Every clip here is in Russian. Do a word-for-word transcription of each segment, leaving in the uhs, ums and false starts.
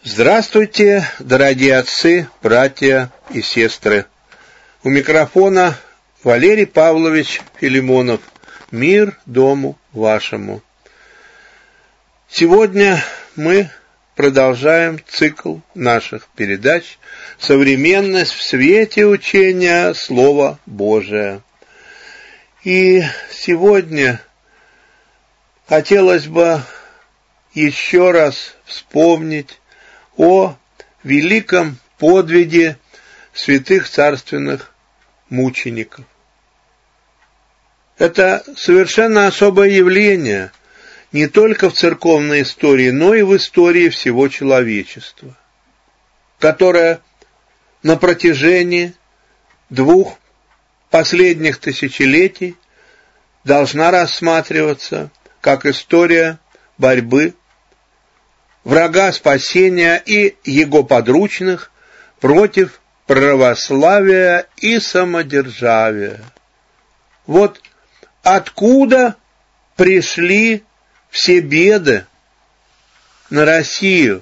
Здравствуйте, дорогие отцы, братья и сестры. У микрофона Валерий Павлович Филимонов. Мир дому вашему. Сегодня мы продолжаем цикл наших передач «Современность в свете учения Слова Божия». И сегодня хотелось бы еще раз вспомнить о великом подвиге святых царственных мучеников. Это совершенно особое явление не только в церковной истории, но и в истории всего человечества, которое на протяжении двух последних тысячелетий должна рассматриваться как история борьбы врага спасения и его подручных против православия и самодержавия. Вот откуда пришли все беды на Россию?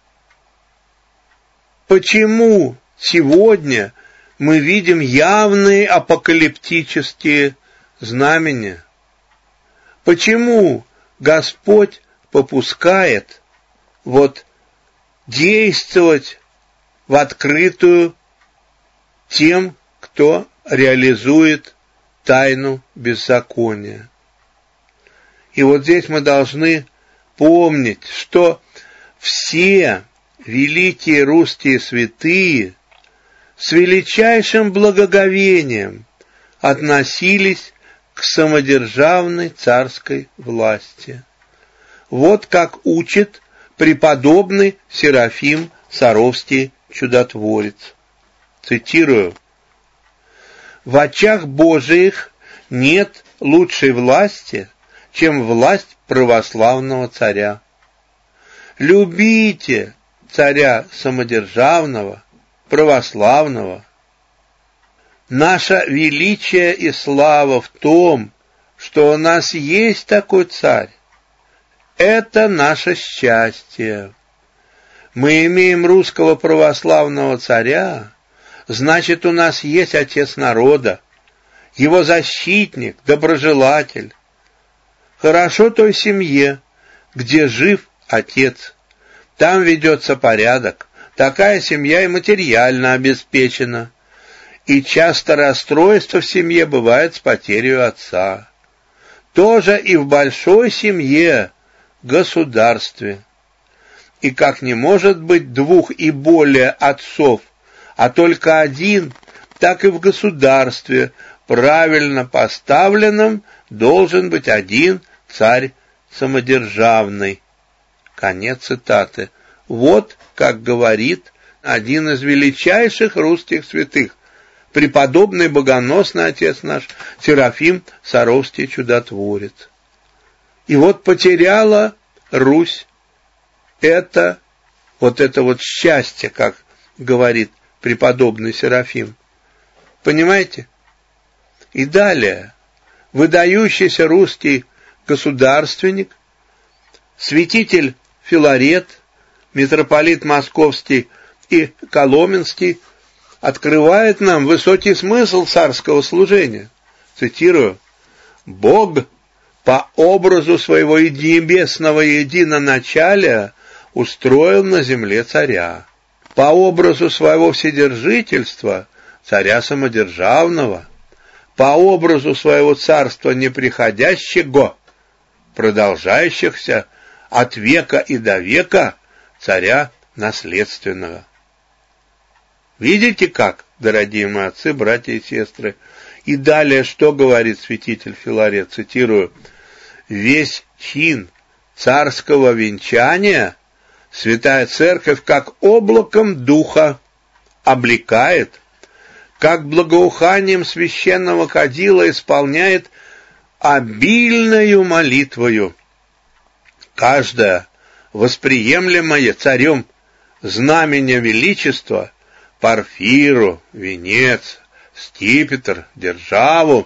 Почему сегодня мы видим явные апокалиптические знамения? Почему Господь попускает вот действовать в открытую тем, кто реализует тайну беззакония? И вот здесь мы должны помнить, что все великие русские святые с величайшим благоговением относились к самодержавной царской власти. Вот как учит преподобный Серафим Саровский чудотворец. Цитирую: «В очах Божиих нет лучшей власти, чем власть православного царя. Любите царя самодержавного, православного. Наше величие и слава в том, что у нас есть такой царь. Это наше счастье. Мы имеем русского православного царя, значит, у нас есть отец народа, его защитник, доброжелатель. Хорошо той семье, где жив отец. Там ведется порядок. Такая семья и материально обеспечена. И часто расстройство в семье бывает с потерей отца. Тоже и в большой семье, государстве. И как не может быть двух и более отцов, а только один, так и в государстве, правильно поставленном, должен быть один царь самодержавный». Конец цитаты. Вот как говорит один из величайших русских святых, преподобный богоносный отец наш Серафим Саровский чудотворец. И вот потеряла Русь это, вот это вот счастье, как говорит преподобный Серафим. Понимаете? И далее, выдающийся русский государственник, святитель Филарет, митрополит Московский и Коломенский, открывает нам высокий смысл царского служения. Цитирую: «Бог по образу своего небесного единоначалия устроил на земле царя, по образу своего вседержительства царя самодержавного, по образу своего царства неприходящего, продолжающихся от века и до века царя наследственного». Видите как, дорогие мои отцы, братья и сестры? И далее, что говорит святитель Филарет, цитирую: «Весь чин царского венчания Святая Церковь как облаком духа облекает, как благоуханием священного кадила исполняет обильною молитвою. Каждое восприемлемое царем знамение величества, парфиру, венец, скипетр, державу,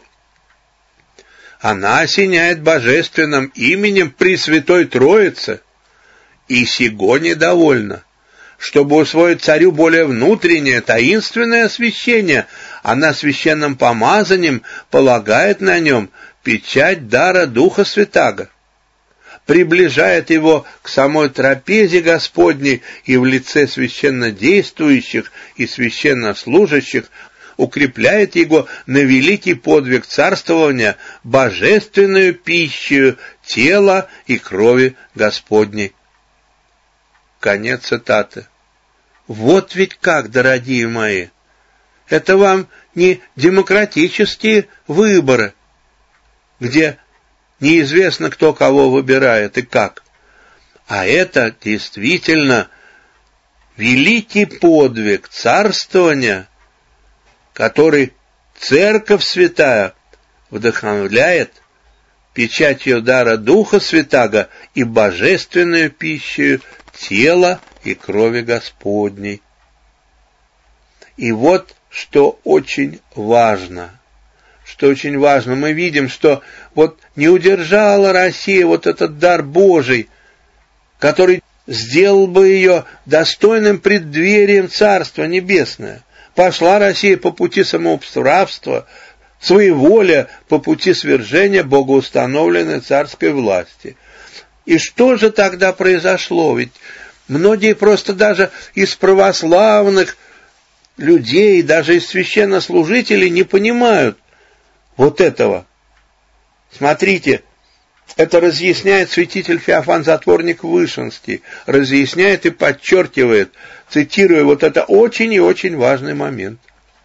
она осеняет божественным именем Пресвятой Троицы, и сего недовольно, чтобы усвоить царю более внутреннее, таинственное освящение, она священным помазанием полагает на нем печать дара Духа Святаго, приближает его к самой трапезе Господней и в лице священнодействующих и священнослужащих укрепляет его на великий подвиг царствования божественную пищу тела и крови Господней. Конец цитаты. Вот ведь как, дорогие мои, это вам не демократические выборы, где неизвестно, кто кого выбирает и как, а это действительно великий подвиг царствования, который Церковь Святая вдохновляет печатью дара Духа Святаго и божественную пищу тела и крови Господней. И вот что очень важно, что очень важно, мы видим, что вот не удержала Россия вот этот дар Божий, который сделал бы ее достойным преддверием Царства Небесное. Пошла Россия по пути самоуправства, своеволия, по пути свержения богоустановленной царской власти. И что же тогда произошло? Ведь многие просто даже из православных людей, даже из священнослужителей не понимают вот этого. Смотрите, это разъясняет святитель Феофан Затворник Вышинский, разъясняет и подчеркивает, цитируя вот это очень и очень важный момент.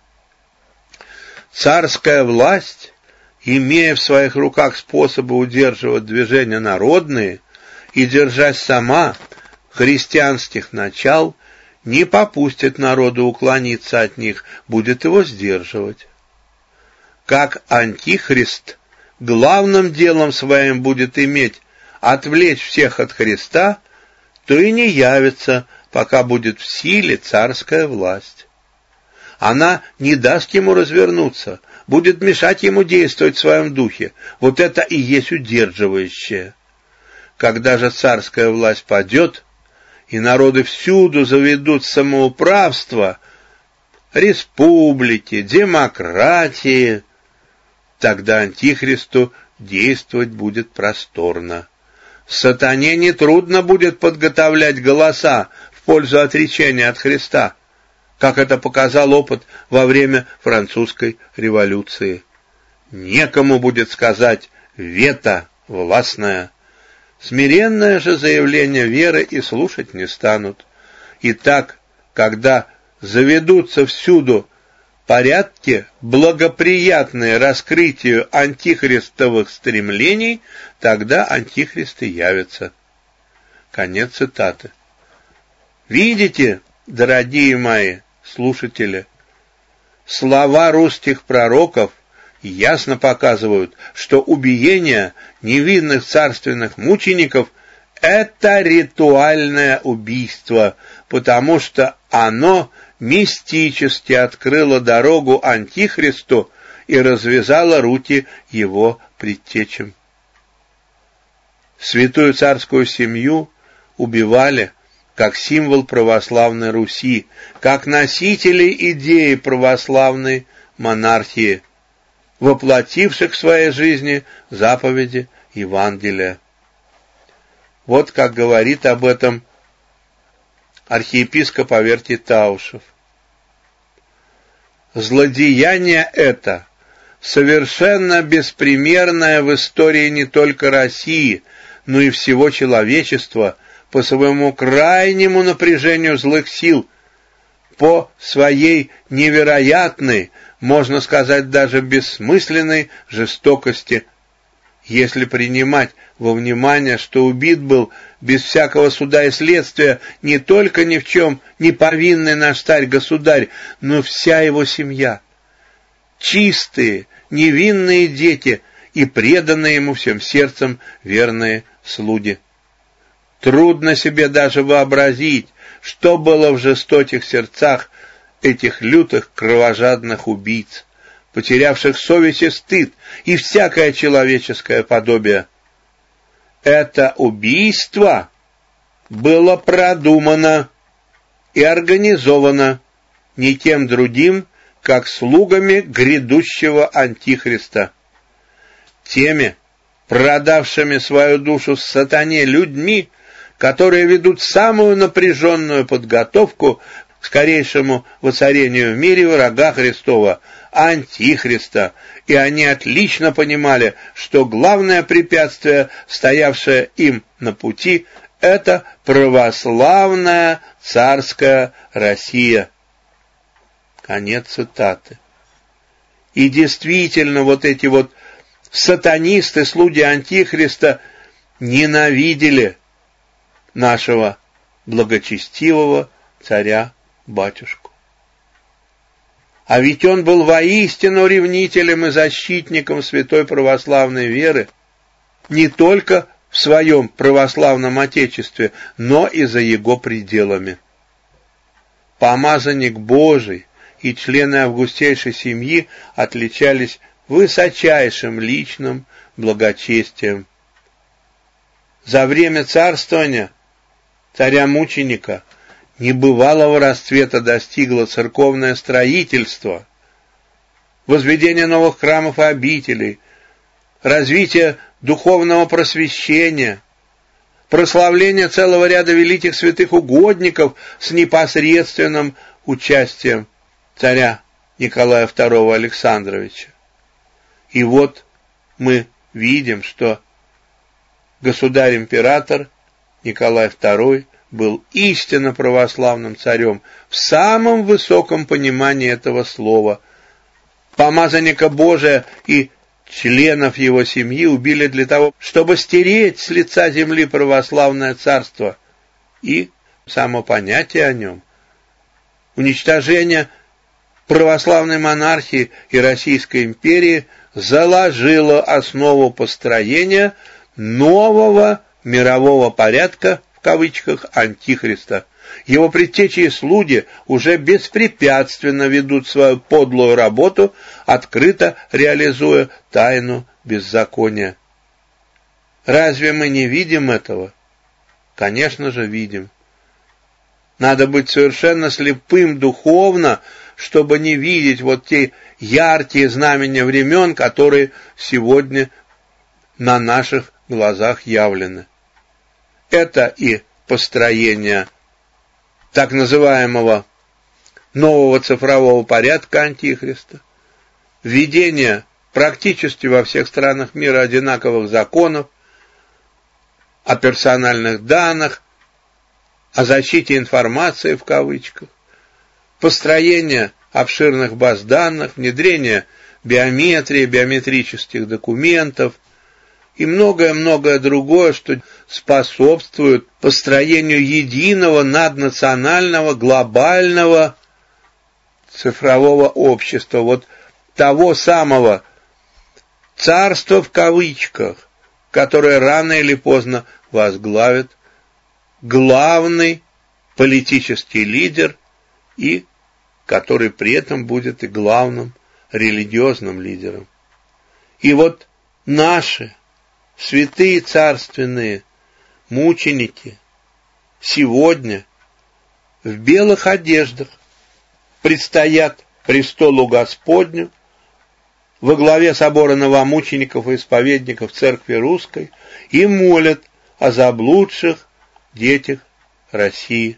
Царская власть, имея в своих руках способы удерживать движения народные и держась сама христианских начал, не попустит народу уклониться от них, будет его сдерживать. Как антихрист главным делом своим будет иметь отвлечь всех от Христа, то и не явится, пока будет в силе царская власть. Она не даст ему развернуться, будет мешать ему действовать в своем духе. Вот это и есть удерживающее. Когда же царская власть падет, и народы всюду заведут самоуправство, республики, демократии, тогда антихристу действовать будет просторно. Сатане нетрудно будет подготовлять голоса в пользу отречения от Христа, как это показал опыт во время французской революции. Некому будет сказать «вето властное». Смиренное же заявление веры и слушать не станут. Итак, когда заведутся всюду порядки, благоприятные раскрытию антихристовых стремлений, тогда антихристы явятся. Конец цитаты. Видите, дорогие мои слушатели, слова русских пророков ясно показывают, что убиение невинных царственных мучеников – это ритуальное убийство, потому что оно мистически открыло дорогу антихристу и развязало руки его предтечам. Святую царскую семью убивали как символ православной Руси, как носителей идеи православной монархии, воплотивших в своей жизни заповеди Евангелия. Вот как говорит об этом архиепископ Авертий Таушев. Злодеяние это совершенно беспримерное в истории не только России, но и всего человечества по своему крайнему напряжению злых сил, по своей невероятной, можно сказать, даже бессмысленной жестокости, если принимать во внимание, что убит был без всякого суда и следствия не только ни в чем не повинный наш царь-государь, но вся его семья, чистые, невинные дети и преданные ему всем сердцем верные слуги. Трудно себе даже вообразить, что было в жестоких сердцах этих лютых кровожадных убийц, потерявших совесть и стыд и всякое человеческое подобие. Это убийство было продумано, и организовано никем другим, как слугами грядущего Антихриста, теми, продавшими свою душу сатане людьми, которые ведут самую напряженную подготовку к скорейшему воцарению в мире врага Христова, Антихриста, и они отлично понимали, что главное препятствие, стоявшее им на пути, это православная царская Россия. Конец цитаты. И действительно, вот эти вот сатанисты, слуги Антихриста, ненавидели нашего благочестивого царя-батюшку. А ведь он был воистину ревнителем и защитником святой православной веры не только в своем православном отечестве, но и за его пределами. Помазанник Божий и члены августейшей семьи отличались высочайшим личным благочестием. За время царствования царя-мученика небывалого расцвета достигло церковное строительство, возведение новых храмов и обителей, развитие духовного просвещения, прославление целого ряда великих святых угодников с непосредственным участием царя Николая второго Александровича. И вот мы видим, что государь-император Николай второй был истинно православным царем в самом высоком понимании этого слова. Помазанника Божия и членов его семьи убили для того, чтобы стереть с лица земли православное царство и само понятие о нем. Уничтожение православной монархии и Российской империи заложило основу построения нового мирового порядка, в кавычках, Антихриста. Его предтечи и слуги уже беспрепятственно ведут свою подлую работу, открыто реализуя тайну беззакония. Разве мы не видим этого? Конечно же, видим. Надо быть совершенно слепым духовно, чтобы не видеть вот те яркие знамения времен, которые сегодня на наших глазах явлены. Это и построение так называемого нового цифрового порядка Антихриста, введение практически во всех странах мира одинаковых законов о персональных данных, о защите информации в кавычках, построение обширных баз данных, внедрение биометрии, биометрических документов и многое-многое другое, что способствует построению единого наднационального глобального цифрового общества, вот того самого царства в кавычках, которое рано или поздно возглавит главный политический лидер и который при этом будет и главным религиозным лидером. И вот наши святые царственные мученики сегодня в белых одеждах предстоят престолу Господню во главе собора новомучеников и исповедников Церкви Русской и молят о заблудших детях России.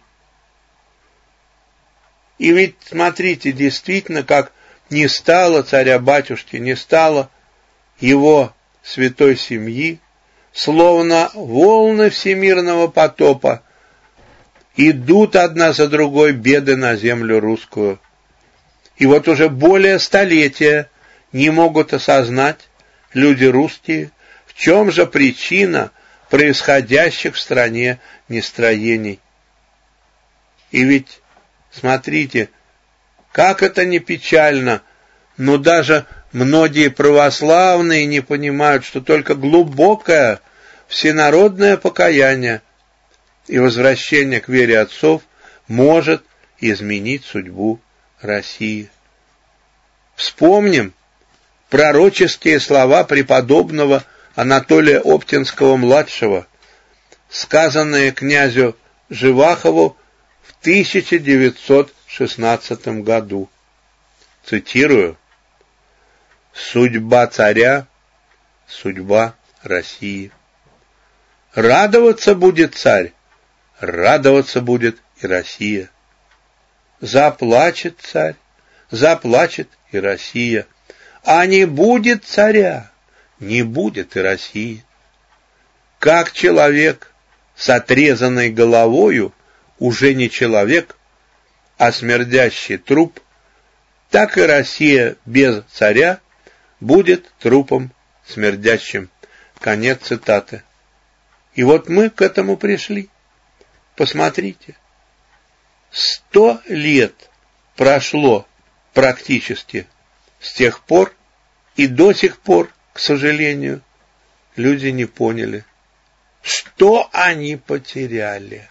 И ведь, смотрите, действительно, как не стало царя-батюшки, не стало его святой семьи, словно волны всемирного потопа, идут одна за другой беды на землю русскую. И вот уже более столетия не могут осознать люди русские, в чем же причина происходящих в стране нестроений. И ведь, смотрите, как это не печально, но даже многие православные не понимают, что только глубокое всенародное покаяние и возвращение к вере отцов может изменить судьбу России. Вспомним пророческие слова преподобного Анатолия Оптинского-младшего, сказанные князю Живахову в тысяча девятьсот шестнадцатом году. Цитирую: «Судьба царя — судьба России. Радоваться будет царь, радоваться будет и Россия. Заплачет царь, заплачет и Россия. А не будет царя, не будет и России. Как человек с отрезанной головою уже не человек, а смердящий труп, так и Россия без царя будет трупом смердящим». Конец цитаты. И вот мы к этому пришли. Посмотрите. Сто лет прошло практически с тех пор, и до сих пор, к сожалению, люди не поняли, что они потеряли.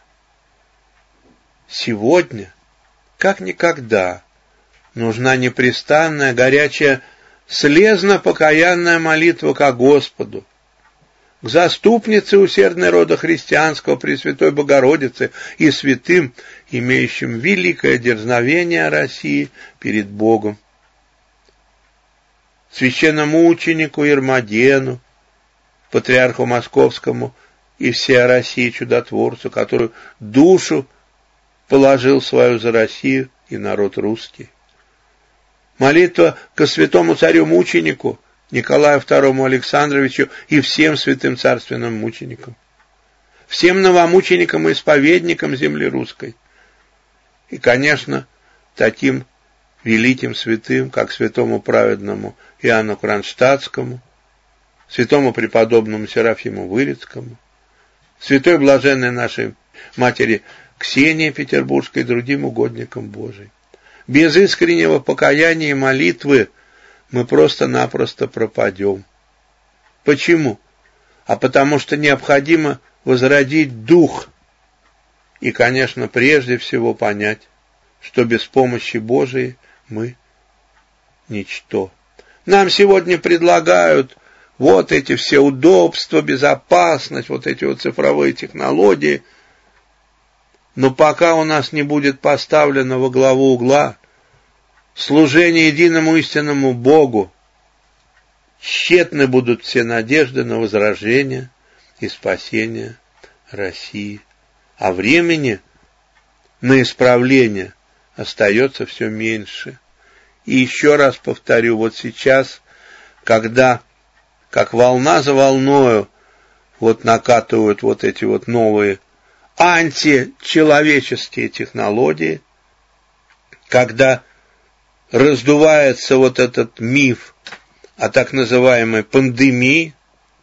Сегодня, как никогда, нужна непрестанная, горячая, слезно-покаянная молитва ко Господу, к заступнице усердной рода христианского Пресвятой Богородице и святым, имеющим великое дерзновение России перед Богом, священномученику Ермодену, патриарху Московскому и всей России чудотворцу, который душу положил свою за Россию и народ русский. Молитва ко святому царю-мученику Николаю второму Александровичу и всем святым царственным мученикам, всем новомученикам и исповедникам земли русской. И, конечно, таким великим святым, как святому праведному Иоанну Кронштадтскому, святому преподобному Серафиму Вырицкому, святой блаженной нашей матери Ксении Петербургской и другим угодникам Божиим. Без искреннего покаяния и молитвы мы просто-напросто пропадем. Почему? А потому что необходимо возродить дух и, конечно, прежде всего понять, что без помощи Божией мы ничто. Нам сегодня предлагают вот эти все удобства, безопасность, вот эти вот цифровые технологии, но пока у нас не будет поставлено во главу угла служение единому истинному Богу, тщетны будут все надежды на возрождение и спасение России. А времени на исправление остается все меньше. И еще раз повторю, вот сейчас, когда, как волна за волною, вот накатывают вот эти вот новые античеловеческие технологии, когда раздувается вот этот миф о так называемой пандемии,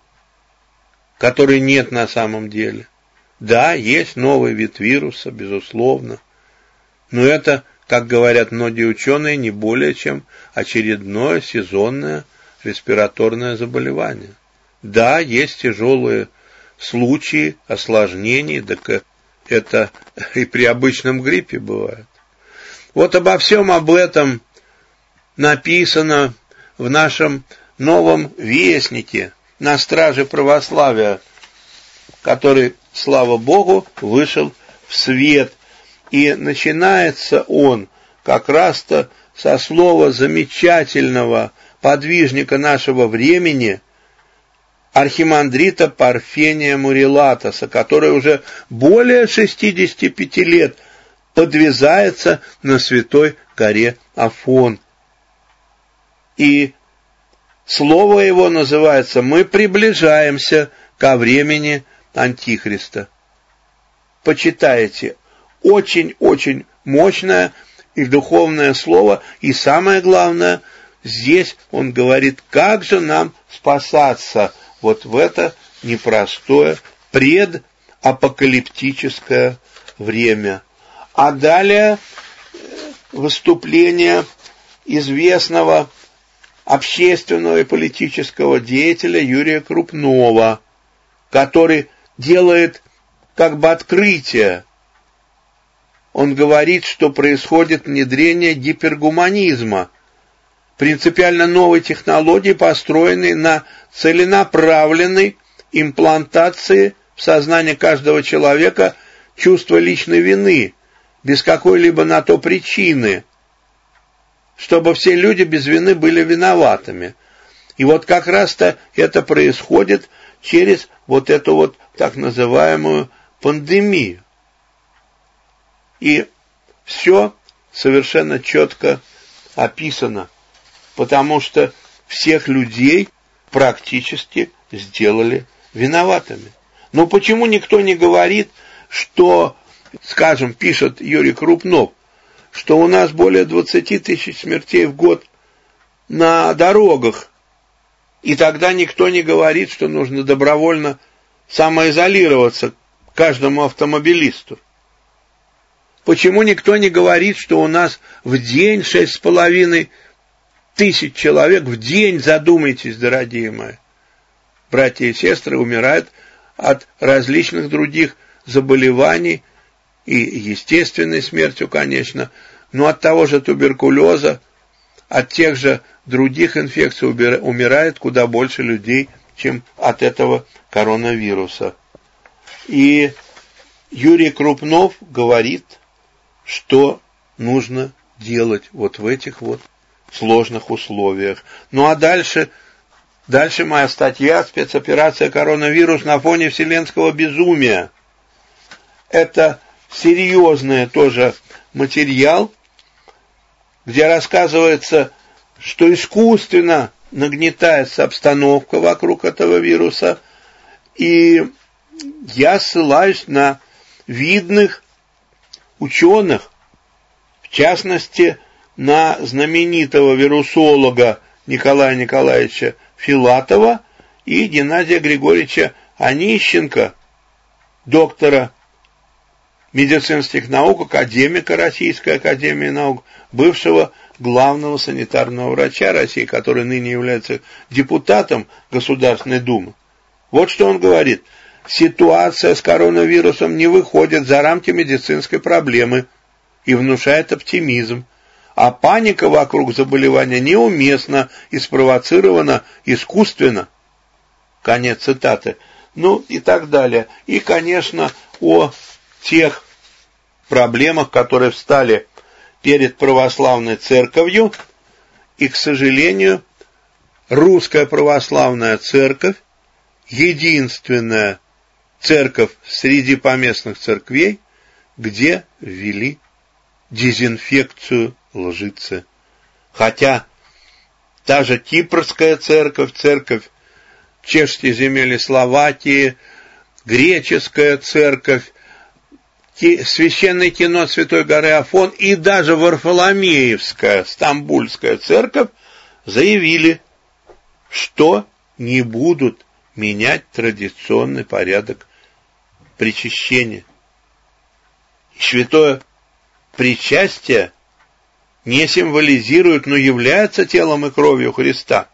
которой нет на самом деле. Да, есть новый вид вируса, безусловно, но это, как говорят многие ученые, не более чем очередное сезонное респираторное заболевание. Да, есть тяжелые случаи осложнений, так это и при обычном гриппе бывает. Вот обо всем об этом написано в нашем новом вестнике «На страже православия», который, слава Богу, вышел в свет. И начинается он как раз-то со слова замечательного подвижника нашего времени, архимандрита Парфения Мурилатоса, который уже более шестидесяти пяти лет подвязается на святой горе Афон. И слово его называется «Мы приближаемся ко времени Антихриста». Почитайте. Очень-очень мощное и духовное слово. И самое главное, здесь он говорит, как же нам спасаться вот в это непростое предапокалиптическое время. А далее выступление известного общественного и политического деятеля Юрия Крупнова, который делает как бы открытие. Он говорит, что происходит внедрение гипергуманизма, принципиально новой технологии, построенной на целенаправленной имплантации в сознание каждого человека чувства личной вины, без какой-либо на то причины, чтобы все люди без вины были виноватыми. И вот как раз-то это происходит через вот эту вот так называемую пандемию. И все совершенно четко описано, потому что всех людей практически сделали виноватыми. Но почему никто не говорит, что, скажем, пишет Юрий Крупнов, что у нас более двадцати тысяч смертей в год на дорогах, и тогда никто не говорит, что нужно добровольно самоизолироваться каждому автомобилисту? Почему никто не говорит, что у нас в день шесть с половиной тысяч человек, в день, задумайтесь, дорогие мои, братья и сестры, умирают от различных других заболеваний и естественной смертью, конечно, но от того же туберкулеза, от тех же других инфекций умирает куда больше людей, чем от этого коронавируса. И Юрий Крупнов говорит, что нужно делать вот в этих вот сложных условиях. Ну а дальше, дальше моя статья «Спецоперация коронавирус на фоне вселенского безумия». Это серьезный тоже материал, где рассказывается, что искусственно нагнетается обстановка вокруг этого вируса, и я ссылаюсь на видных ученых, в частности, на знаменитого вирусолога Николая Николаевича Филатова и Геннадия Григорьевича Онищенко, доктора медицинских наук, академика Российской академии наук, бывшего главного санитарного врача России, который ныне является депутатом Государственной Думы. Вот что он говорит. Ситуация с коронавирусом не выходит за рамки медицинской проблемы и внушает оптимизм, а паника вокруг заболевания неуместна и спровоцирована искусственно. Конец цитаты. Ну и так далее. И, конечно, о тех проблемах, которые встали перед православной церковью, и, к сожалению, русская православная церковь, единственная церковь среди поместных церквей, где ввели дезинфекцию лжицы. Хотя та же Кипрская церковь, церковь чешских земель и Словакии, греческая церковь, священный кинот Святой горы Афон и даже Варфоломеевская, Стамбульская церковь заявили, что не будут менять традиционный порядок причащения. Святое причастие не символизирует, но является телом и кровью Христа,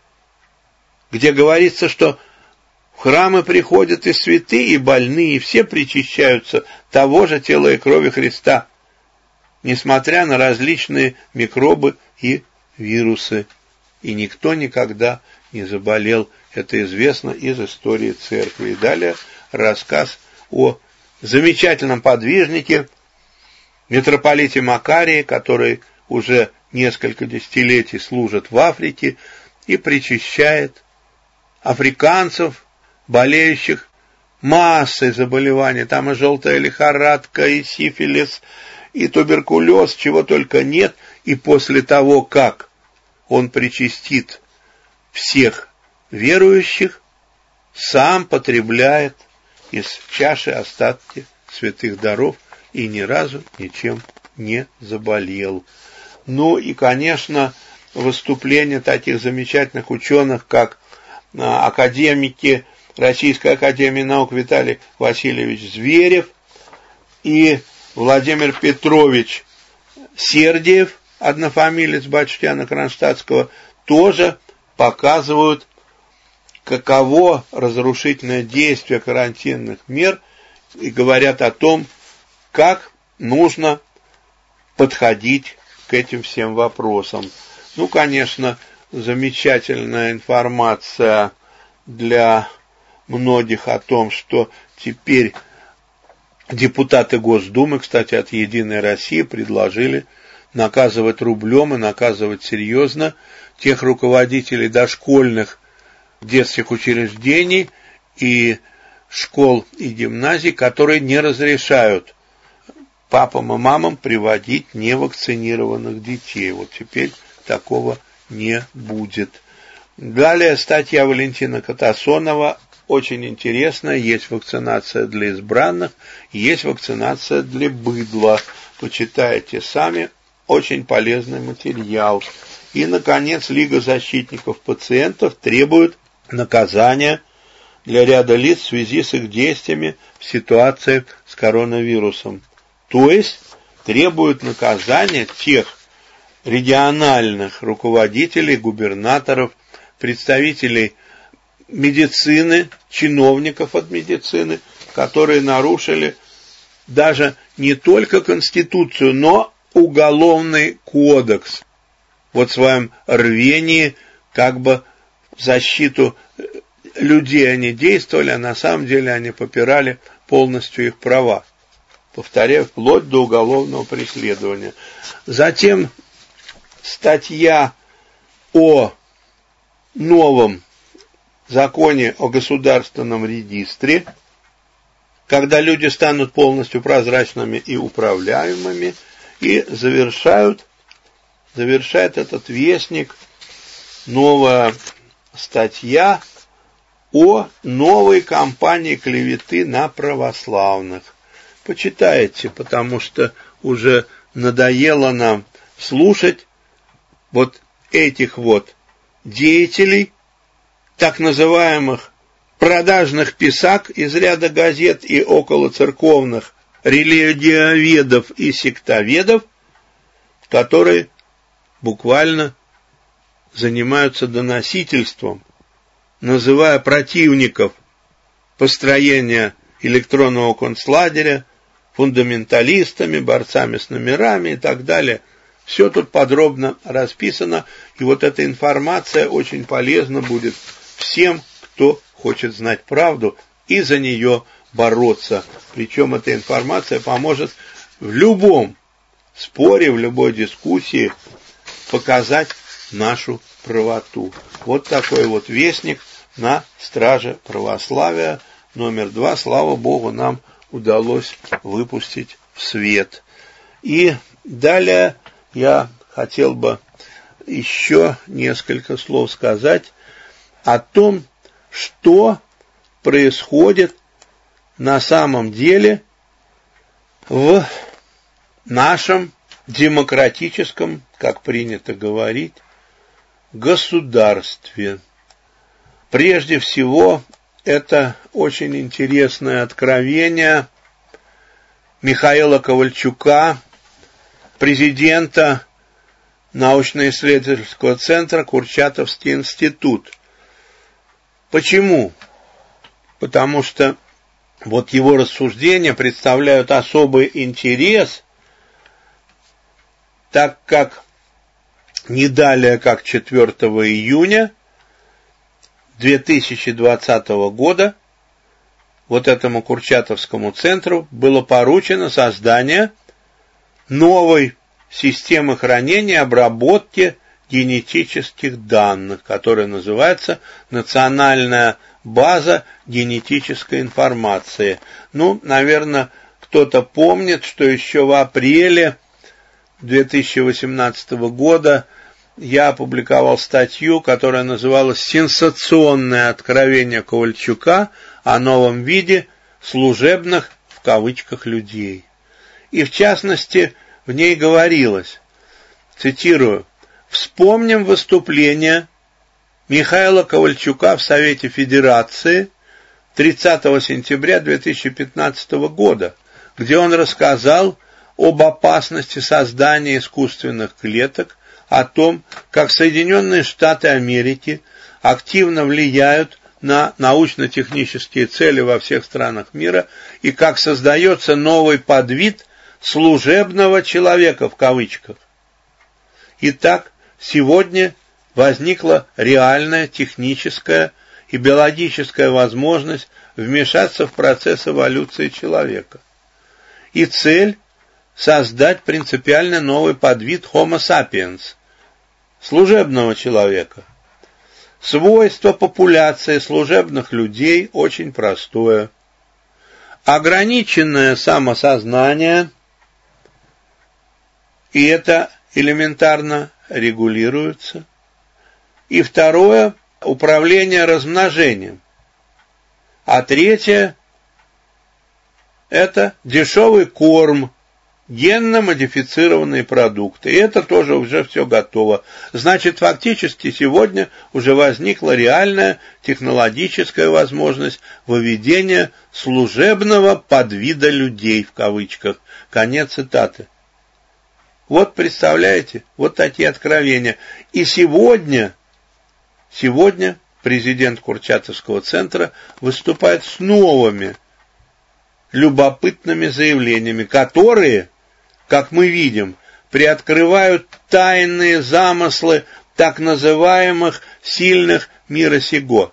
где говорится, что в храмы приходят и святые, и больные, и все причащаются того же тела и крови Христа, несмотря на различные микробы и вирусы. И никто никогда не заболел. Это известно из истории церкви. И далее рассказ о замечательном подвижнике, митрополите Макарии, который уже несколько десятилетий служит в Африке и причащает африканцев, болеющих массой заболеваний. Там и желтая лихорадка, и сифилис, и туберкулез, чего только нет. И после того, как он причастит всех верующих, сам потребляет из чаши остатки святых даров и ни разу ничем не заболел. Ну и, конечно, выступления таких замечательных ученых, как академики Российской академии наук Виталий Васильевич Зверев и Владимир Петрович Сердиев, однофамилец батюшки Иоанна Кронштадтского, тоже показывают, каково разрушительное действие карантинных мер, и говорят о том, как нужно подходить к этим всем вопросам. Ну, конечно, замечательная информация для многих о том, что теперь депутаты Госдумы, кстати, от «Единой России» предложили наказывать рублем и наказывать серьезно тех руководителей дошкольных детских учреждений и школ и гимназий, которые не разрешают папам и мамам приводить невакцинированных детей. Вот теперь такого не будет. Далее статья Валентина Катасонова. Очень интересная. Есть вакцинация для избранных, есть вакцинация для быдла. Почитайте сами. Очень полезный материал. И, наконец, Лига защитников пациентов требует наказания для ряда лиц в связи с их действиями в ситуации с коронавирусом. То есть требует наказания тех региональных руководителей, губернаторов, представителей медицины, чиновников от медицины, которые нарушили даже не только Конституцию, но Уголовный кодекс. Вот в своем рвении как бы в защиту людей они действовали, а на самом деле они попирали полностью их права. Повторяю, вплоть до уголовного преследования. Затем статья о новом законе о государственном регистре, когда люди станут полностью прозрачными и управляемыми, и завершают, завершает этот вестник новая статья о новой кампании клеветы на православных. Почитайте, потому что уже надоело нам слушать вот этих вот деятелей, так называемых продажных писак из ряда газет и околоцерковных религиоведов и сектоведов, которые буквально занимаются доносительством, называя противников построения электронного концлагеря фундаменталистами, борцами с номерами и так далее. Все тут подробно расписано, и вот эта информация очень полезна будет всем, кто хочет знать правду и за нее бороться. Причем эта информация поможет в любом споре, в любой дискуссии показать нашу правоту. Вот такой вот вестник на страже православия номер два. Слава Богу, нам удалось выпустить в свет. И далее я хотел бы еще несколько слов сказать о том, что происходит на самом деле в нашем демократическом, как принято говорить, государстве. Прежде всего, это очень интересное откровение Михаила Ковальчука, президента научно-исследовательского центра Курчатовский институт. Почему? Потому что вот его рассуждения представляют особый интерес, так как не далее, как четвёртого июня две тысячи двадцатого года вот этому Курчатовскому центру было поручено создание новой системы хранения и обработки генетических данных, которая называется Национальная база генетической информации. Ну, наверное, кто-то помнит, что еще в апреле две тысячи восемнадцатого года я опубликовал статью, которая называлась «Сенсационное откровение Ковальчука о новом виде служебных, в кавычках, людей». И в частности, в ней говорилось, цитирую, «Вспомним выступление Михаила Ковальчука в Совете Федерации тридцатого сентября две тысячи пятнадцатого года, где он рассказал об опасности создания искусственных клеток, о том, как Соединенные Штаты Америки активно влияют на научно-технические цели во всех странах мира и как создается новый подвид служебного человека в кавычках. Итак, сегодня возникла реальная техническая и биологическая возможность вмешаться в процесс эволюции человека. И цель – создать принципиально новый подвид Homo sapiens, служебного человека. Свойство популяции служебных людей очень простое. Ограниченное самосознание, и это элементарно регулируется. И второе – управление размножением. А третье – это дешевый корм, генно-модифицированные продукты. И это тоже уже все готово. Значит, фактически сегодня уже возникла реальная технологическая возможность выведения служебного подвида людей, в кавычках. Конец цитаты. Вот представляете, вот такие откровения. И сегодня, сегодня президент Курчатовского центра выступает с новыми любопытными заявлениями, которые, как мы видим, приоткрывают тайные замыслы так называемых сильных мира сего.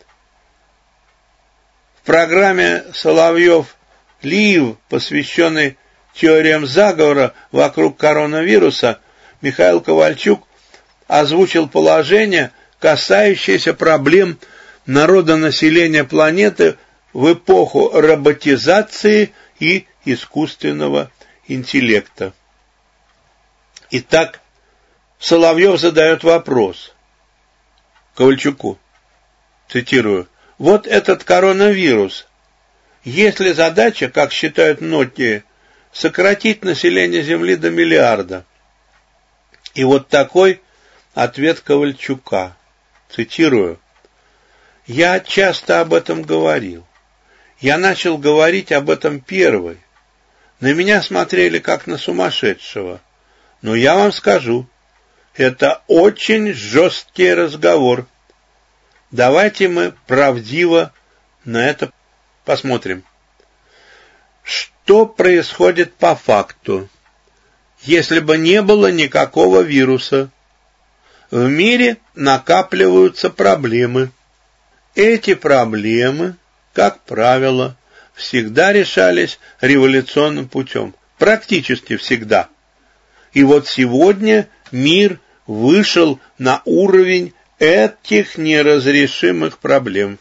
В программе Соловьев-Лиев, посвященной теориям заговора вокруг коронавируса, Михаил Ковальчук озвучил положение, касающееся проблем народонаселения планеты в эпоху роботизации и искусственного интеллекта. Итак, Соловьев задает вопрос Ковальчуку, цитирую: «Вот этот коронавирус, есть ли задача, как считают многие, сократить население Земли до миллиарда?» И вот такой ответ Ковальчука, цитирую: «Я часто об этом говорил. Я начал говорить об этом первый. На меня смотрели как на сумасшедшего. Но я вам скажу, это очень жесткий разговор. Давайте мы правдиво на это посмотрим. Что происходит по факту? Если бы не было никакого вируса, в мире накапливаются проблемы. Эти проблемы, как правило, всегда решались революционным путем. Практически всегда. И вот сегодня мир вышел на уровень этих неразрешимых проблем.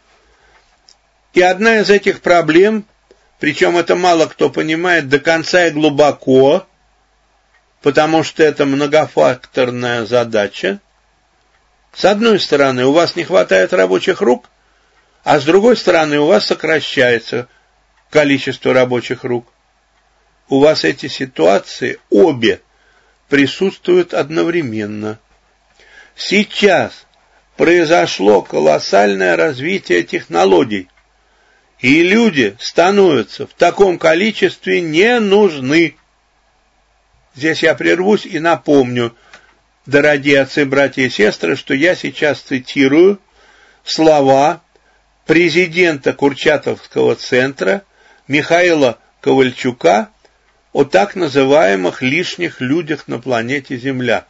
И одна из этих проблем, причем это мало кто понимает до конца и глубоко, потому что это многофакторная задача. С одной стороны, у вас не хватает рабочих рук, а с другой стороны, у вас сокращается количество рабочих рук. У вас эти ситуации обе присутствуют одновременно. Сейчас произошло колоссальное развитие технологий, и люди становятся в таком количестве не нужны. Здесь я прервусь и напомню, дорогие отцы, братья и сестры, что я сейчас цитирую слова президента Курчатовского центра Михаила Ковальчука о так называемых лишних людях на планете Земля.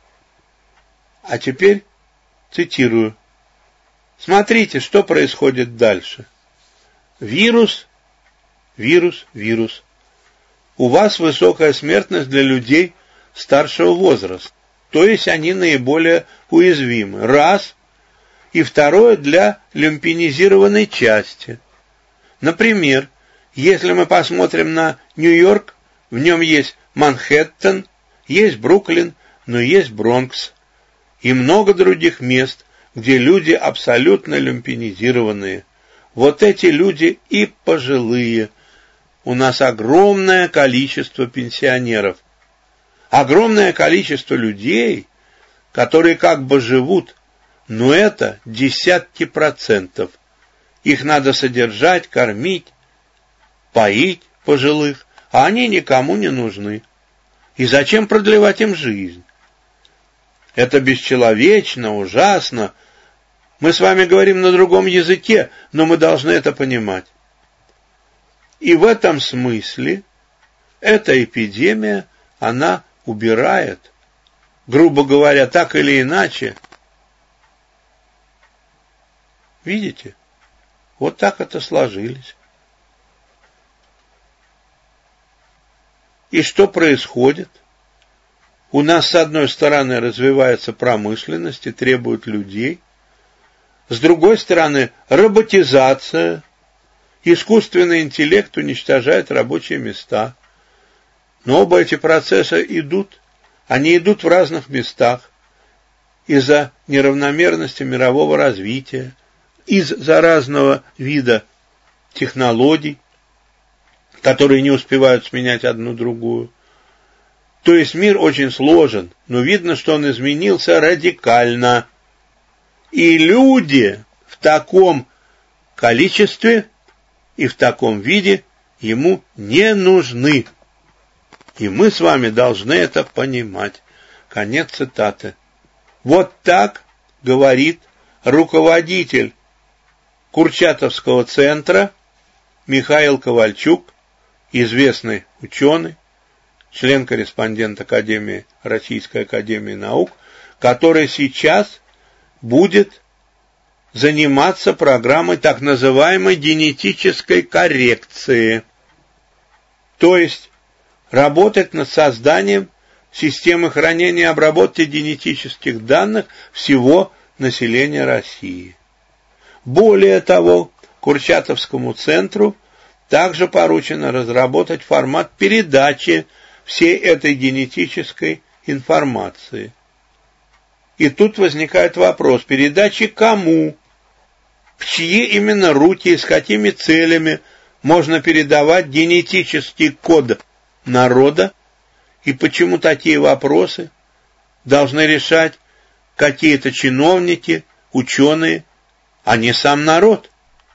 А теперь цитирую. Смотрите, что происходит дальше. Вирус, вирус, вирус. У вас высокая смертность для людей старшего возраста, то есть они наиболее уязвимы. Раз. И второе, для люмпинизированной части. Например, если мы посмотрим на Нью-Йорк, в нем есть Манхэттен, есть Бруклин, но есть Бронкс и много других мест, где люди абсолютно люмпинизированные. Вот эти люди и пожилые. У нас огромное количество пенсионеров. Огромное количество людей, которые как бы живут, но это десятки процентов. Их надо содержать, кормить, поить пожилых, а они никому не нужны. И зачем продлевать им жизнь? Это бесчеловечно, ужасно. Мы с вами говорим на другом языке, но мы должны это понимать. И в этом смысле эта эпидемия, она убирает, грубо говоря, так или иначе. Видите? Вот так это сложились. И что происходит? У нас, с одной стороны, развивается промышленность и требует людей. С другой стороны, роботизация. Искусственный интеллект уничтожает рабочие места. Но оба эти процесса идут. Они идут в разных местах. Из-за неравномерности мирового развития, из-за разного вида технологий, которые не успевают сменять одну другую. То есть мир очень сложен, но видно, что он изменился радикально. И люди в таком количестве и в таком виде ему не нужны. И мы с вами должны это понимать. Конец цитаты. Вот так говорит руководитель Курчатовского центра Михаил Ковальчук, известный ученый, член-корреспондент Академии, Российской Академии Наук, который сейчас будет заниматься программой так называемой генетической коррекции. То есть работать над созданием системы хранения и обработки генетических данных всего населения России. Более того, Курчатовскому центру также поручено разработать формат передачи всей этой генетической информации. И тут возникает вопрос, передачи кому? В чьи именно руки и с какими целями можно передавать генетический код народа? И почему такие вопросы должны решать какие-то чиновники, ученые, а не сам народ?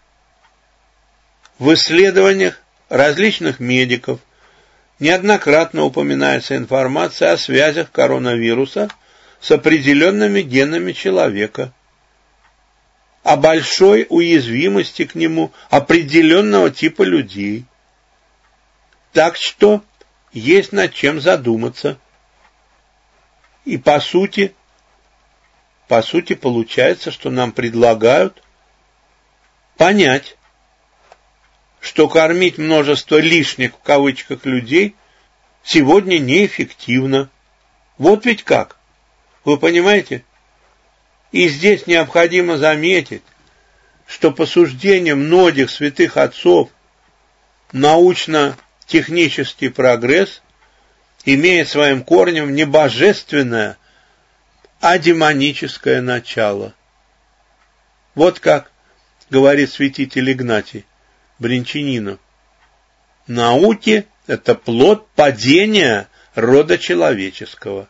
В исследованиях различных медиков неоднократно упоминается информация о связях коронавируса с определенными генами человека, о большой уязвимости к нему определенного типа людей. Так что есть над чем задуматься. И по сути, по сути получается, что нам предлагают понять, что кормить множество лишних, в кавычках, людей сегодня неэффективно. Вот ведь как. Вы понимаете? И здесь необходимо заметить, что по суждениям многих святых отцов научно-технический прогресс имеет своим корнем не божественное, а демоническое начало. Вот как говорит святитель Игнатий Брянчанинов. Науки – это плод падения рода человеческого.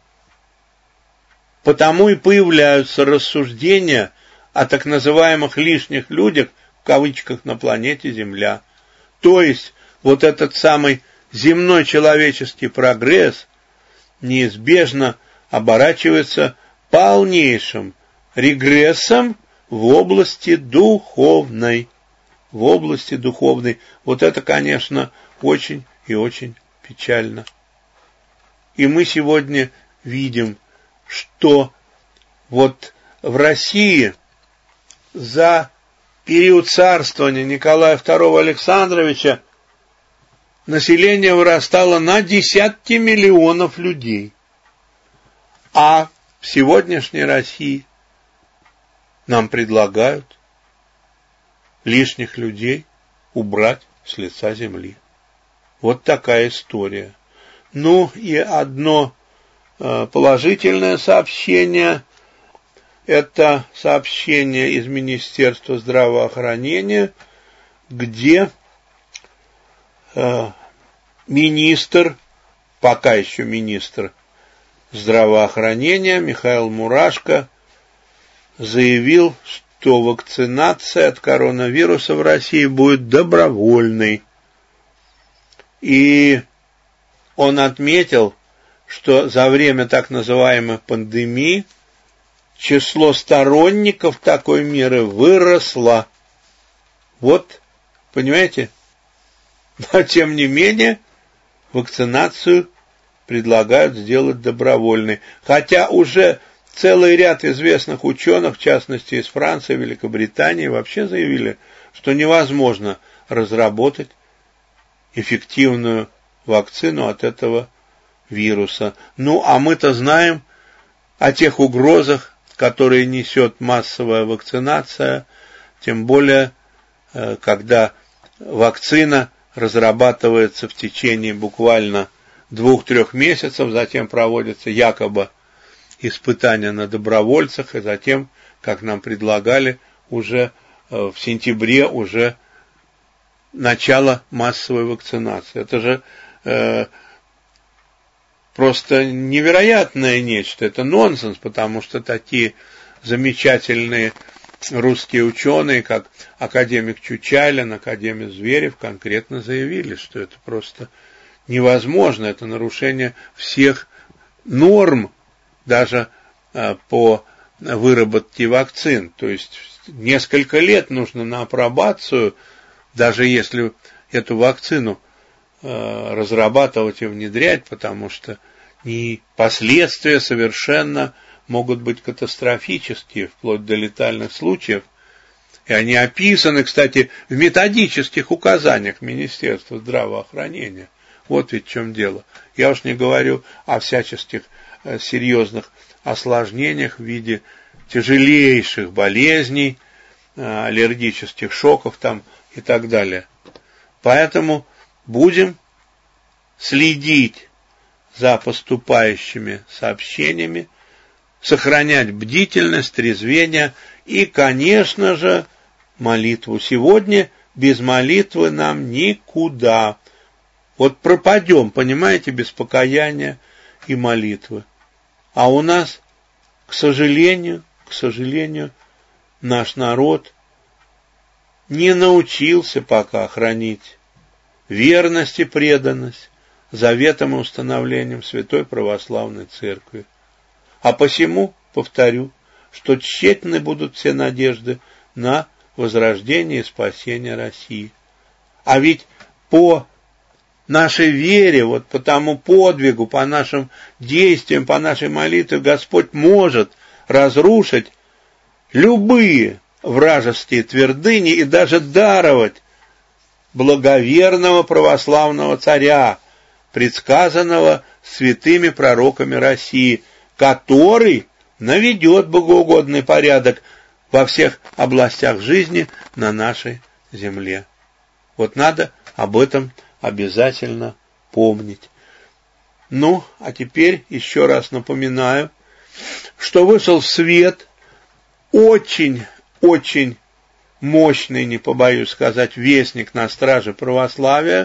Потому и появляются рассуждения о так называемых лишних людях, в кавычках, на планете Земля. То есть, вот этот самый земной человеческий прогресс неизбежно оборачивается полнейшим регрессом в области духовной. В области духовной. Вот это, конечно, очень и очень печально. И мы сегодня видим, что вот в России за период царствования Николая второго Александровича население вырастало на десятки миллионов людей. А в сегодняшней России нам предлагают лишних людей убрать с лица земли. Вот такая история. Ну и одно э, положительное сообщение. Это сообщение из Министерства здравоохранения, где э, министр, пока еще министр здравоохранения Михаил Мурашко заявил, что вакцинация от коронавируса в России будет добровольной. И он отметил, что за время так называемой пандемии число сторонников такой меры выросло. Вот, понимаете? Но тем не менее, вакцинацию предлагают сделать добровольной. Хотя уже целый ряд известных ученых, в частности из Франции, Великобритании, вообще заявили, что невозможно разработать эффективную вакцину от этого вируса. Ну, а мы-то знаем о тех угрозах, которые несет массовая вакцинация, тем более, когда вакцина разрабатывается в течение буквально двух-трех месяцев, затем проводятся якобы испытания на добровольцах, и затем, как нам предлагали, уже в сентябре уже начало массовой вакцинации. Это же э, просто невероятное нечто, это нонсенс, потому что такие замечательные русские ученые, как академик Чучайлин, академик Зверев, конкретно заявили, что это просто невозможно, это нарушение всех норм, даже э, по выработке вакцин. То есть несколько лет нужно на апробацию, даже если эту вакцину э, разрабатывать и внедрять, потому что и последствия совершенно могут быть катастрофические, вплоть до летальных случаев. И они описаны, кстати, в методических указаниях Министерства здравоохранения. Вот ведь в чем дело. Я уж не говорю о всяческих э, серьезных осложнениях в виде тяжелейших болезней, э, аллергических шоков там и так далее. Поэтому будем следить за поступающими сообщениями, сохранять бдительность, трезвение и, конечно же, молитву. Сегодня без молитвы нам никуда. Вот пропадем, понимаете, без покаяния и молитвы. А у нас, к сожалению, к сожалению, наш народ не научился пока хранить верность и преданность заветам и установлениям Святой Православной Церкви. А посему, повторю, что тщетны будут все надежды на возрождение и спасение России. А ведь по нашей вере, вот по тому подвигу, по нашим действиям, по нашей молитве Господь может разрушить любые вражеские твердыни и даже даровать благоверного православного царя, предсказанного святыми пророками России, который наведет богоугодный порядок во всех областях жизни на нашей земле. Вот надо об этом обязательно помнить. Ну, а теперь еще раз напоминаю, что вышел в свет очень-очень мощный, не побоюсь сказать, вестник на страже православия,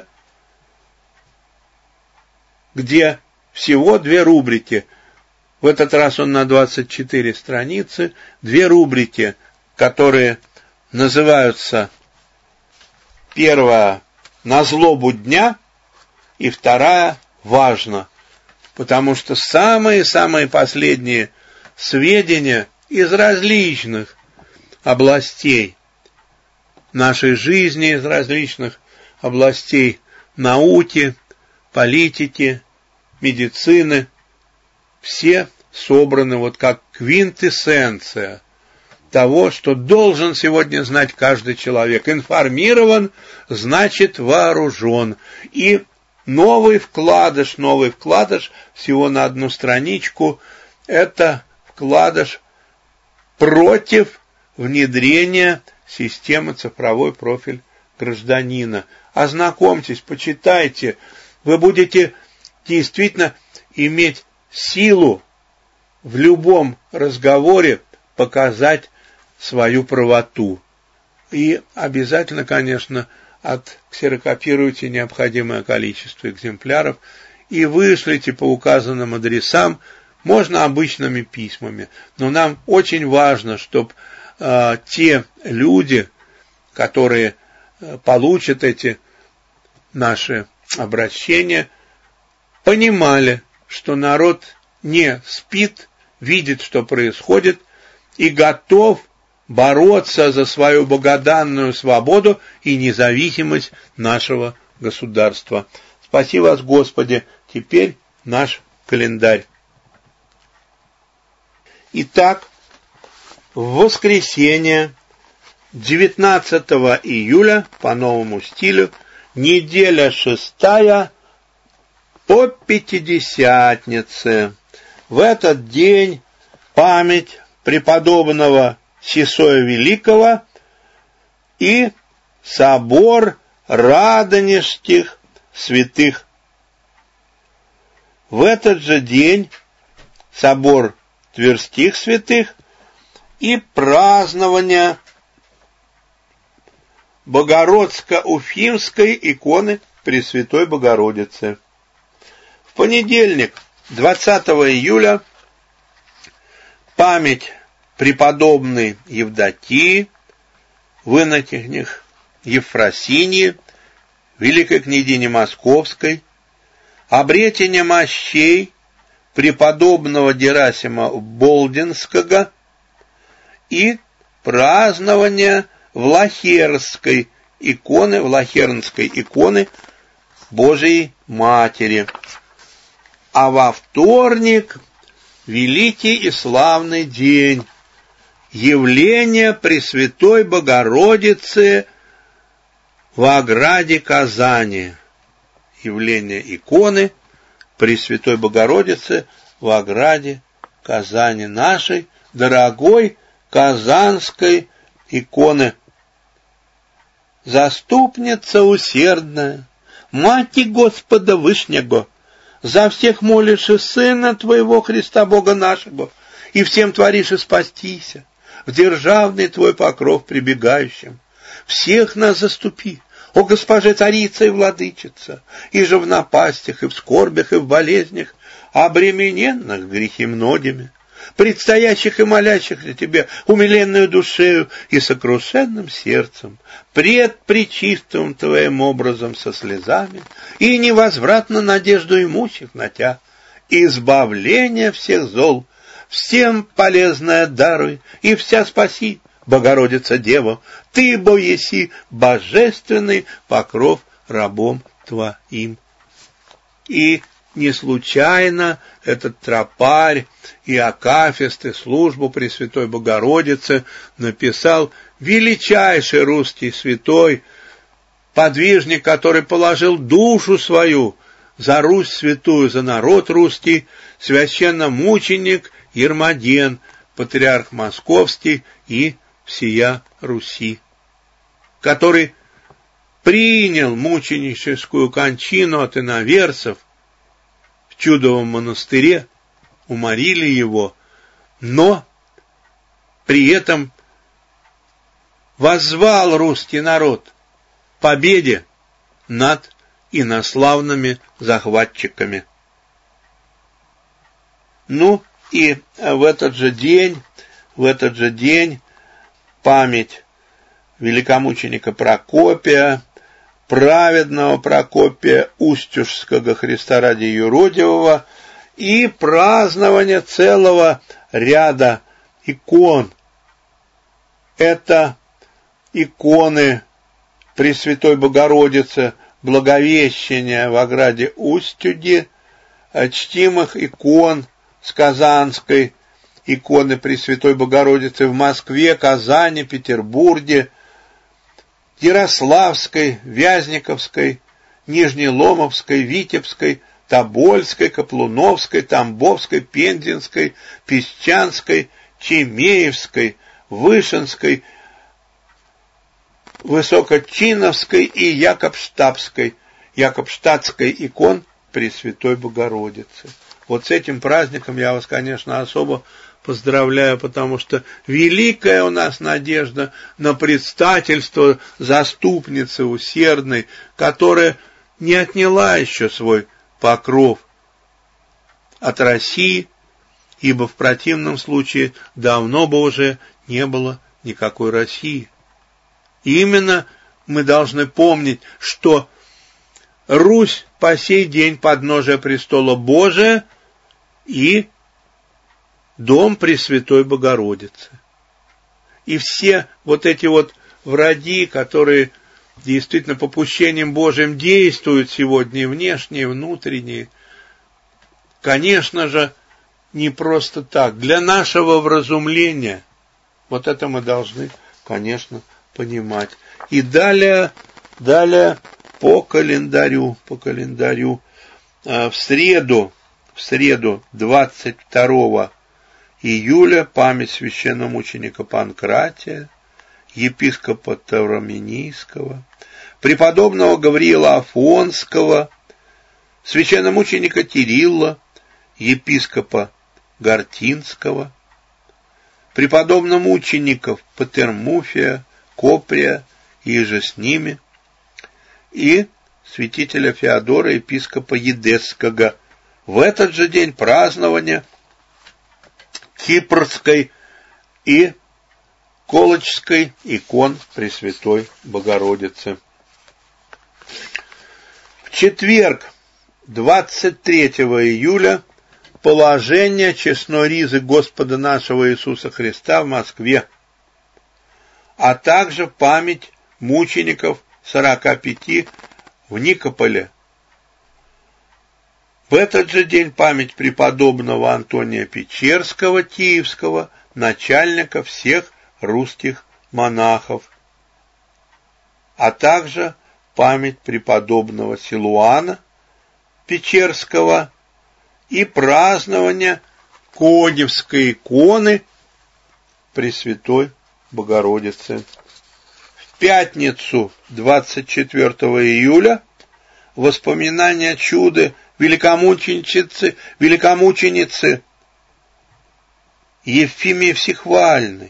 где всего две рубрики. В этот раз он на двадцать четыре страницы. Две рубрики, которые называются: первая «На злобу дня» и вторая «Важно». Потому что самые-самые последние сведения из различных областей нашей жизни, из различных областей науки, политики, медицины, все собраны вот как квинтэссенция того, что должен сегодня знать каждый человек. Информирован, значит вооружен. И новый вкладыш, новый вкладыш всего на одну страничку, это вкладыш против внедрения системы цифровой профиль гражданина. Ознакомьтесь, почитайте, вы будете действительно иметь силу в любом разговоре показать свою правоту. И обязательно, конечно, отксерокопируйте необходимое количество экземпляров и вышлите по указанным адресам, можно обычными письмами. Но нам очень важно, чтобы э, те люди, которые э, получат эти наши обращения, понимали, что народ не спит, видит, что происходит, и готов бороться за свою богоданную свободу и независимость нашего государства. Спаси вас, Господи. Теперь наш календарь. Итак, в воскресенье, девятнадцатого июля, по новому стилю, неделя шестая, по Пятидесятнице. В этот день память преподобного Сисоя Великого и собор радонежских святых. В этот же день собор Тверских святых и празднование Богородско-Уфимской иконы Пресвятой Богородицы. В понедельник, двадцатого июля, память преподобной Евдокии, вынатихних Ефросиньи, великой княгини Московской, обретение мощей преподобного Герасима Болдинского и празднование Влахернской иконы, Влахернской иконы Божией Матери. А во вторник великий и славный день явление Пресвятой Богородицы в ограде Казани. Явление иконы Пресвятой Богородицы в ограде Казани, нашей дорогой казанской иконы. Заступница усердная, Мати Господа Вышнего, за всех молишь и Сына Твоего, Христа Бога нашего, и всем творишь и спастися, в державный Твой покров прибегающим. Всех нас заступи, о Госпоже Царица и Владычица, и же в напастях, и в скорбях, и в болезнях, обремененных грехи многими, предстоящих и молящих для Тебя умиленную душею и сокрушенным сердцем, пред пречистым Твоим образом со слезами, и невозвратно надежду имущих на Тя, избавление всех зол, всем полезное даруй, и вся спаси, Богородица Дева, Ты, бо еси божественный покров рабом Твоим. И не случайно этот тропарь и акафист и службу Пресвятой Богородицы написал величайший русский святой, подвижник, который положил душу свою за Русь святую, за народ русский, священномученик Ермоген, патриарх Московский и всея Руси, который принял мученическую кончину от иноверцев в Чудовом монастыре, уморили его, но при этом воззвал русский народ к победе над инославными захватчиками. Ну и в этот же день, в этот же день память великомученика Прокопия, праведного Прокопия Устюжского Христа ради юродивого и празднование целого ряда икон. Это иконы Пресвятой Богородицы, Благовещения в ограде Устюги, чтимых икон с Казанской, иконы Пресвятой Богородицы в Москве, Казани, Петербурге, Ярославской, Вязниковской, Нижнеломовской, Витебской, Тобольской, Каплуновской, Тамбовской, Пензенской, Песчанской, Чемеевской, Вышинской, Высокочиновской и Якобштадтской, Якобштадтской икон Пресвятой Богородицы. Вот с этим праздником я вас, конечно, особо поздравляю, потому что великая у нас надежда на предстательство заступницы усердной, которая не отняла еще свой покров от России, ибо в противном случае давно бы уже не было никакой России. И именно мы должны помнить, что Русь по сей день подножие престола Божия и дом Пресвятой Богородицы. И все вот эти вот враги, которые действительно попущением Божьим действуют сегодня, и внешние, и внутренние, конечно же, не просто так. Для нашего вразумления, вот это мы должны, конечно, понимать. И далее, далее по календарю, по календарю в среду, в среду двадцать второго июля память священномученика Панкратия, епископа Тавроминийского, преподобного Гавриила Афонского, священномученика Кирилла, епископа Гортинского, преподобномучеников Патермуфия, Коприя и же с ними, и святителя Феодора, епископа Едесского. В этот же день празднования Кипрской и Колочской икон Пресвятой Богородицы. В четверг, двадцать третьего июля, положение честной ризы Господа нашего Иисуса Христа в Москве, а также память мучеников сорока пяти в Никополе. В этот же день память преподобного Антония Печерского, Киевского, начальника всех русских монахов, а также память преподобного Силуана Печерского и празднование Коневской иконы Пресвятой Богородицы. В пятницу, двадцать четвёртого июля, воспоминания чуда великомученицы, великомученицы Ефимии Всехвальной.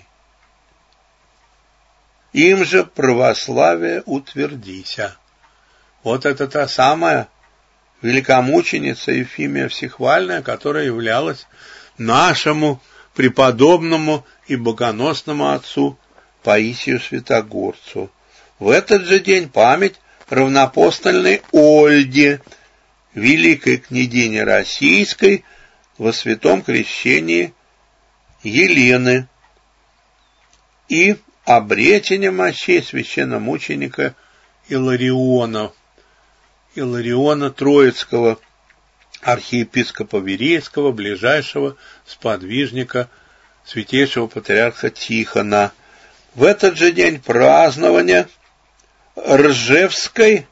Им же православие утвердися. Вот это та самая великомученица Ефимия Всехвальная, которая являлась нашему преподобному и богоносному отцу Паисию Святогорцу. В этот же день память равноапостольной Ольге, великой княгине Российской, во святом крещении Елены, и обретение мощей священномученика Илариона, Илариона Троицкого, архиепископа Верейского, ближайшего сподвижника святейшего патриарха Тихона. В этот же день празднования Ржевской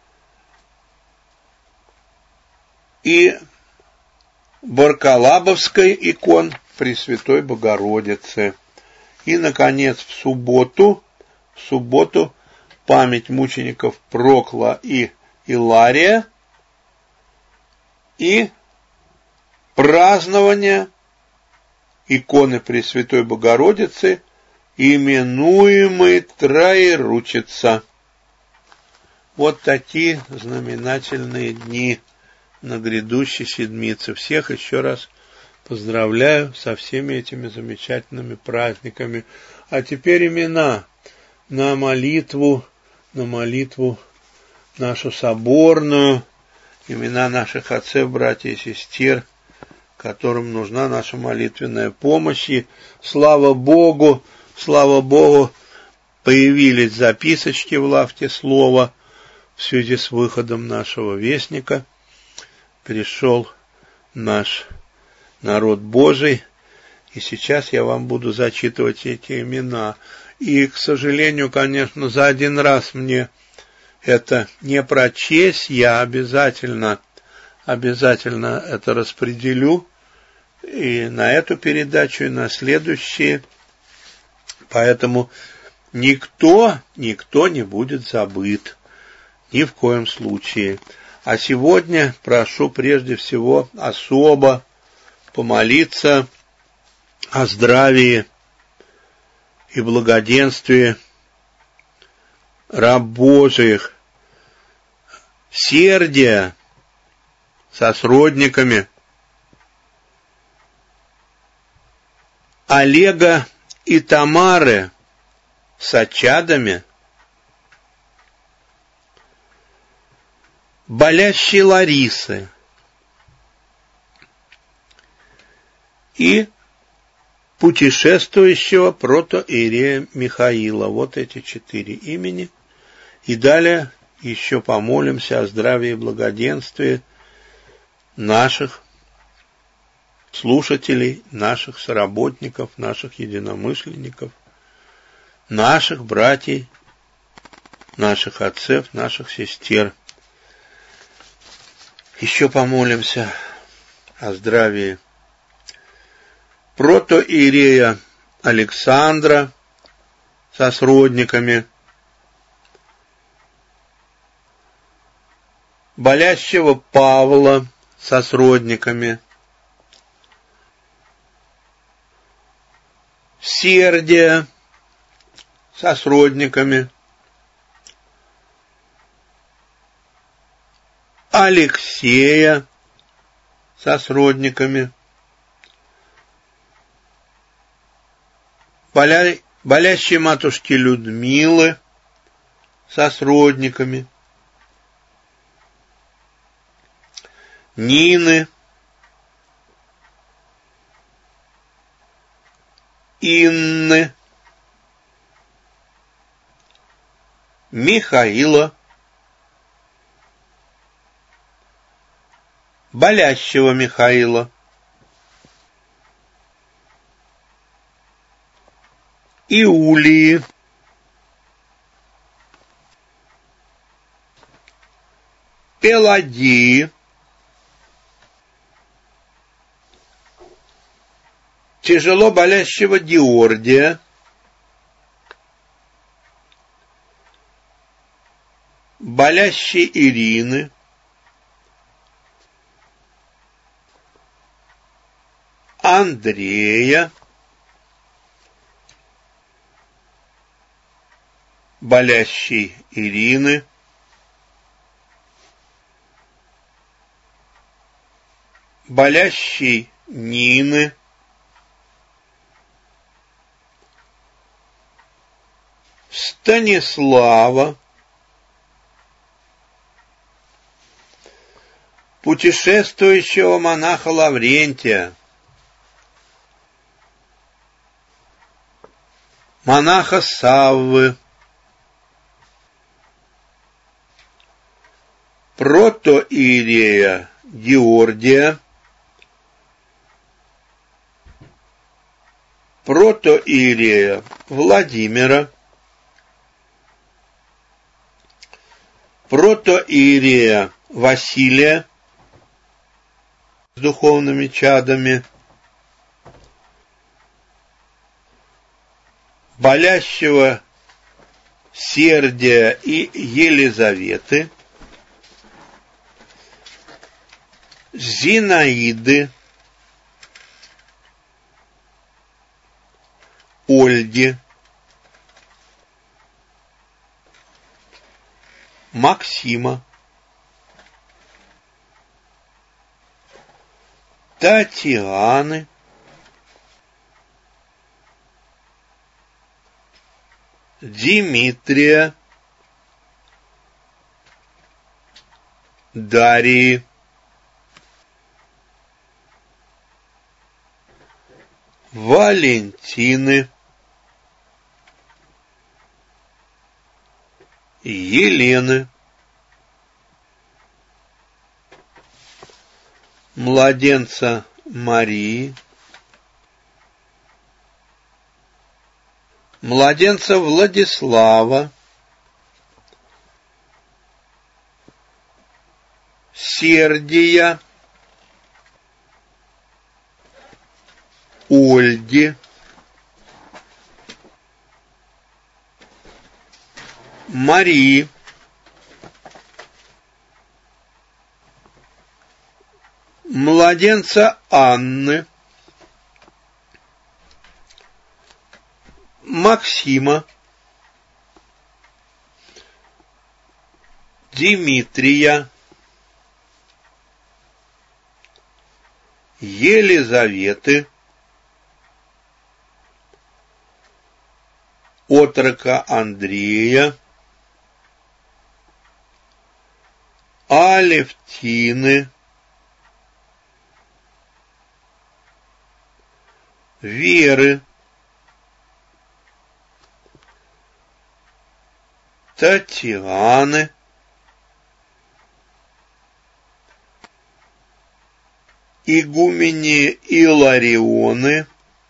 и Баркалабовской икон Пресвятой Богородицы. И, наконец, в субботу, в субботу память мучеников Прокла и Илария и празднование иконы Пресвятой Богородицы, именуемой Троеручица. Вот такие знаменательные дни на грядущей седмице. Всех еще раз поздравляю со всеми этими замечательными праздниками. А теперь имена на молитву, на молитву нашу соборную, имена наших отцев, братьев и сестер, которым нужна наша молитвенная помощь. И слава Богу, слава Богу, появились записочки в лавке слова в связи с выходом нашего вестника. Пришел наш народ Божий, и сейчас я вам буду зачитывать эти имена. И, к сожалению, конечно, за один раз мне это не прочесть, я обязательно, обязательно это распределю и на эту передачу, и на следующие. Поэтому никто, никто не будет забыт, ни в коем случае. А сегодня прошу прежде всего особо помолиться о здравии и благоденствии раб Божиих, Сердия со сродниками, Олега и Тамары с чадами, болящей Ларисы и путешествующего протоиерея Михаила. Вот эти четыре имени. И далее еще помолимся о здравии и благоденствии наших слушателей, наших соработников, наших единомышленников, наших братьев, наших отцев, наших сестер. Еще помолимся о здравии протоиерея Александра со сродниками, болящего Павла со сродниками, Сердия со сродниками, Алексея со сродниками, боля... болящей матушки Людмилы со сродниками, Нины, Инны, Михаила, болящего Михаила, Иулии, Пелагии, тяжело болящего Диордия, болящей Ирины, Андрея, болящей Ирины, болящей Нины, Станислава, путешествующего монаха Лаврентия, монаха Саввы, протоиерея Георгия, протоиерея Владимира, протоиерея Василия с духовными чадами, болящего Сердия и Елизаветы, Зинаиды, Ольги, Максима, Татьяны, Дмитрия, Дарьи, Валентины, Елены, младенца Марии, младенца Владислава, Сердия, Ольги, Марии, младенца Анны, Максима, Дмитрия, Елизаветы, отрока Андрея, Алевтины, Веры, Татьяны, игумени Иларионы,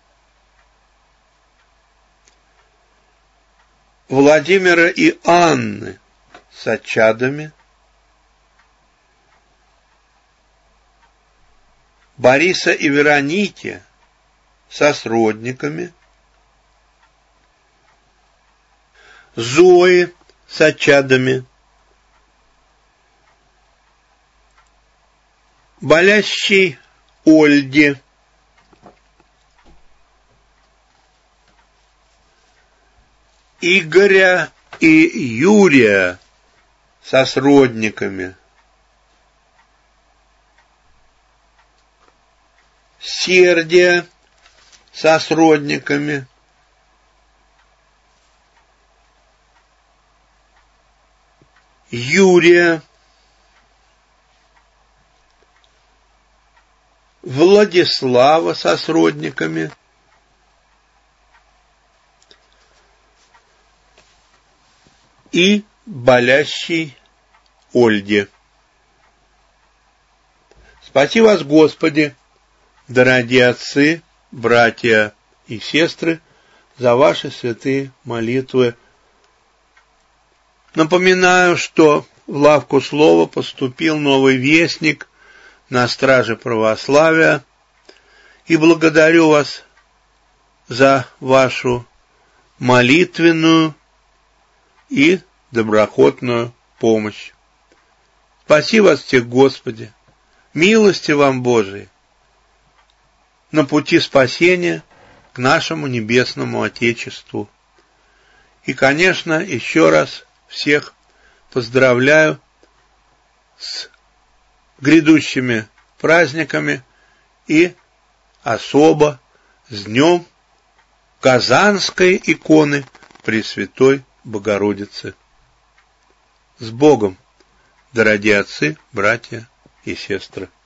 Владимира и Анны с чадами, Бориса и Вероники со сродниками, Зои с чадами, болящей Ольге, Игоря и Юрия со сродниками, Сердия со сродниками, Юрия, Владислава со сродниками, и болящей Ольге. Спаси вас, Господи, дорогие отцы, братья и сестры, за ваши святые молитвы. Напоминаю, что в лавку слова поступил новый вестник на страже православия, и благодарю вас за вашу молитвенную и доброхотную помощь. Спаси вас всех, Господи, милости вам Божией, на пути спасения к нашему небесному Отечеству. И, конечно, еще раз всех поздравляю с грядущими праздниками и особо с Днем Казанской иконы Пресвятой Богородицы. С Богом, дорогие отцы, братья и сестры!